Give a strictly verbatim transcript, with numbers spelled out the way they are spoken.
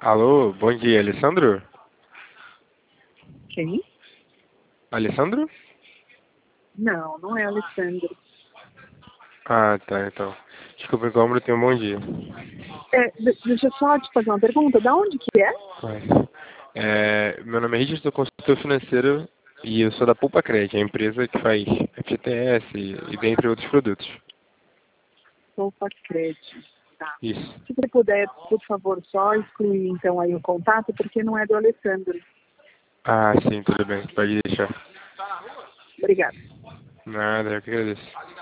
Alô, bom dia, Alessandro? Quem? Alessandro? Não, não é Alessandro. Ah, tá, então. Desculpa, Incômodo, tenha um bom dia. É, de- deixa eu só te fazer uma pergunta. Da onde que é? Claro. É, meu nome é Richard, sou consultor financeiro e eu sou da Poupa Cred, a empresa que faz F T S e, e dentre outros produtos. Poupa Crédito. Tá. Isso. Se você puder, por favor, só excluir então aí o contato, porque não é do Alessandro. Ah, sim, tudo bem, pode deixar. Obrigada. Nada, eu que agradeço.